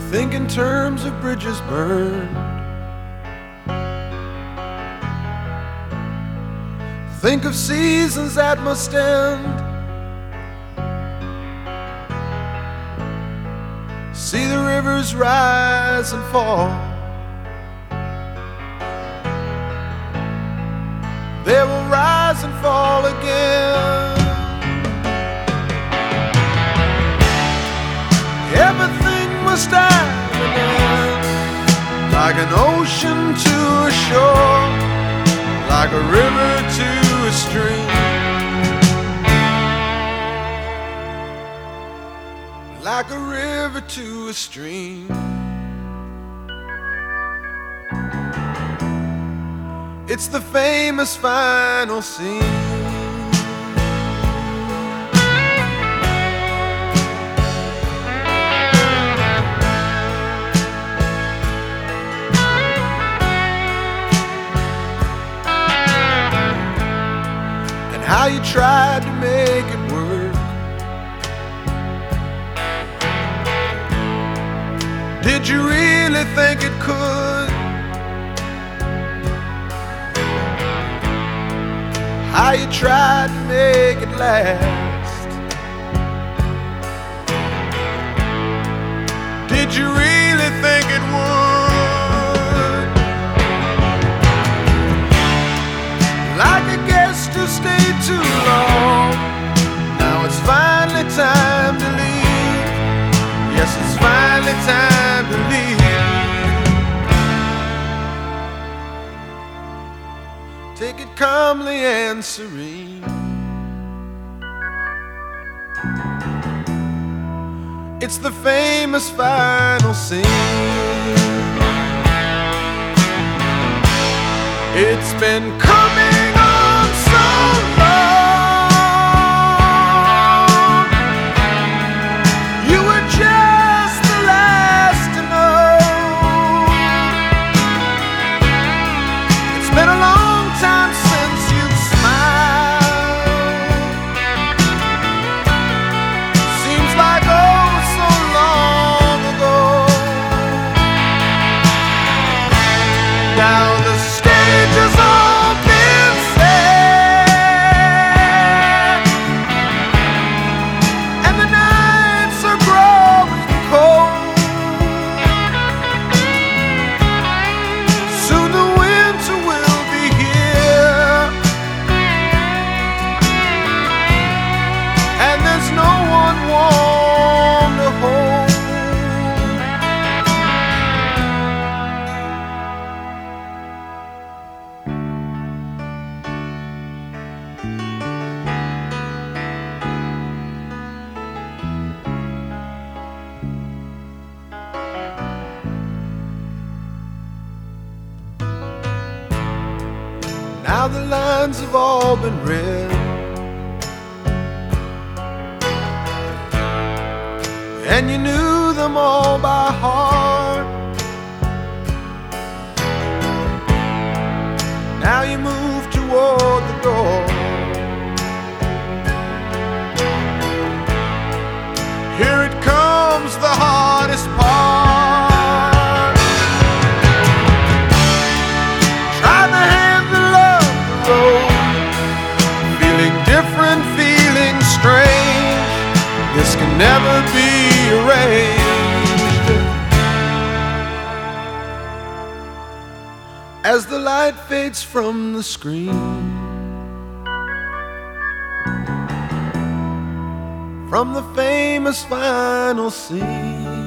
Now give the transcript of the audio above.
Think in terms of bridges burned. Think of seasons that must end. See the rivers rise and fall. They will rise and fall again. Everything must have an end, like an ocean to a shore, like a river to a stream, like a river to a stream. It's the famous final scene. How you tried to make it work. Did you really think it could? How you tried to make it last. Did you really think it would? Like a guest who stayed too long. Now it's finally time to leave. Yes, it's finally time to leave. Take it calmly and serene. It's the famous final scene. It's been coming on so long. You were just the last to know. It's been a long time since you've smiled. Seems like oh so long ago. Now the stage is all been set, and the nights are growing cold. Soon the winter will be here, and there's no one warm to hold. Now the lines have all been read, and you knew them all by heart. Now you move toward the door. Here it comes, the hardest part. Try the hand that loved the road, feeling different, feeling strange. This can never be arranged. As the light fades from the screen, from the famous final scene.